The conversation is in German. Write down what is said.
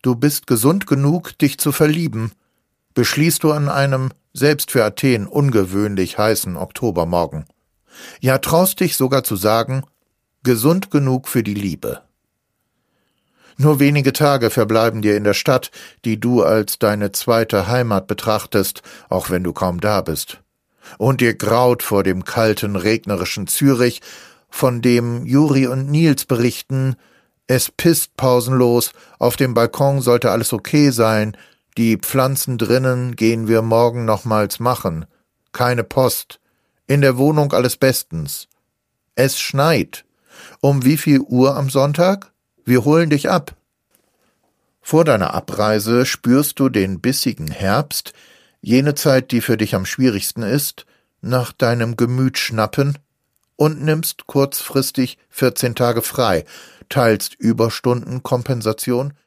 du bist gesund genug, dich zu verlieben, beschließt du an einem, selbst für Athen ungewöhnlich heißen Oktobermorgen. Ja, traust dich sogar zu sagen, gesund genug für die Liebe. Nur wenige Tage verbleiben dir in der Stadt, die du als deine zweite Heimat betrachtest, auch wenn du kaum da bist. Und dir graut vor dem kalten, regnerischen Zürich, von dem Juri und Nils berichten, es pisst pausenlos, auf dem Balkon sollte alles okay sein, die Pflanzen drinnen gehen wir morgen nochmals machen, keine Post, in der Wohnung alles bestens. Es schneit. Um wie viel Uhr am Sonntag? Wir holen dich ab. Vor deiner Abreise spürst du den bissigen Herbst, jene Zeit, die für dich am schwierigsten ist, nach deinem Gemüt schnappen und nimmst kurzfristig 14 Tage frei, teilst Überstundenkompensation